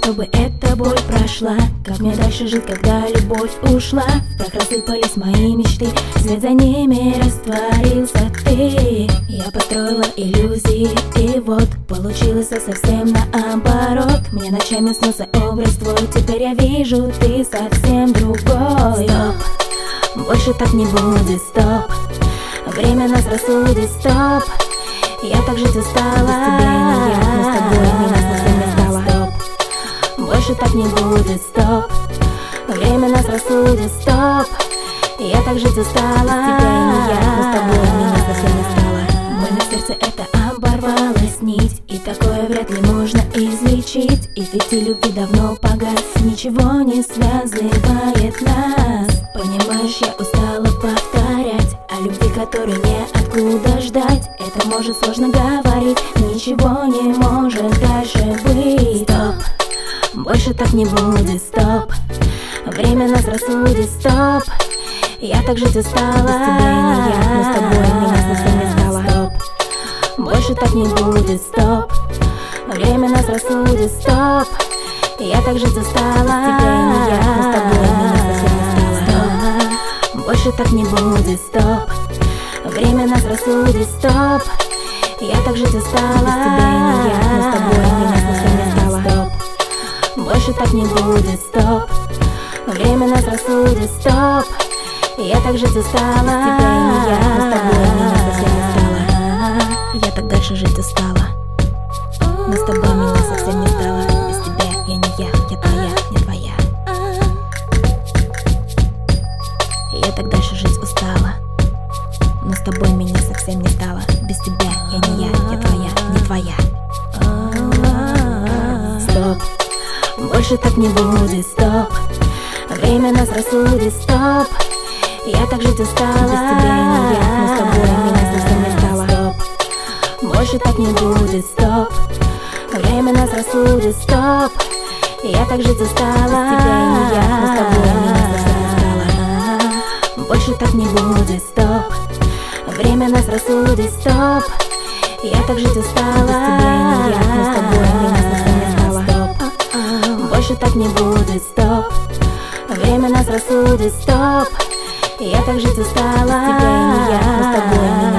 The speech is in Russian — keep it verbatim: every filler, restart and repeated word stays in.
чтобы эта боль прошла. Как мне дальше жить, когда любовь ушла? В прах рассыпались мои мечты, свет за ними растворился ты. Я построила иллюзии, и вот получилось все совсем наоборот. Мне ночами снился образ твой, теперь я вижу, ты совсем другой. Стоп, больше так не будет, стоп. Время нас рассудит, стоп. Я так жить устала, без тебя и не я, но с тобой меня совсем не стало. Стоп, больше так не будет, стоп. Время нас рассудит, стоп. Я так жить устала, без тебя и не я, но с тобой меня совсем не стало. Боль на сердце — это оборвалась нить, и такое вряд ли можно излечить. И фитиль любви давно погас, ничего не связывает нас. Понимаешь, я устала повторять о любви, которой неоткуда ждать. Это может сложно говорить, ничего не может дальше быть. Стоп, больше так не будет, стоп. Время нас рассудит, стоп. Я так жить устала, без тебя и не я, но с тобой меня совсем не стало. Стоп, больше так не будет, стоп. Время нас рассудит, стоп. Я так жить устала, без тебя и не я, но с тобой меня совсем не стало. Стоп, больше так не будет, стоп. Время нас рассудит, стоп. Я так жить устала, без тебя и не я, но с тобой меня совсем не стало. Стоп, больше так не будет, стоп. Время нас рассудит, стоп. Я так жить устала, без тебя и не я, но с тобой меня совсем не стало. Я так дальше жить устала, но с тобой меня совсем не стало. Без тебя я не я, я твоя, не твоя. Я так дальше жить устала, но с тобой меня совсем не стало. Без тебя я не я, я твоя, не твоя. Стоп, больше так не будет, стоп. Время нас рассудит, стоп. Я так жить устала, без тебя и не я, но с тобой меня совсем не стало. Стоп, больше так не будет, стоп. Время нас рассудит, стоп. Я так жить устала, без тебя и не я, но с тобой меня совсем не стало. Больше так не будет, стоп. Время нас рассудит, стоп. Я так жить устала, без тебя и не я, но с тобой меня совсем не стало. Стоп, больше так не будет, стоп. Время нас рассудит, стоп. Я так жить устала, без тебя и не я, но с тобой меня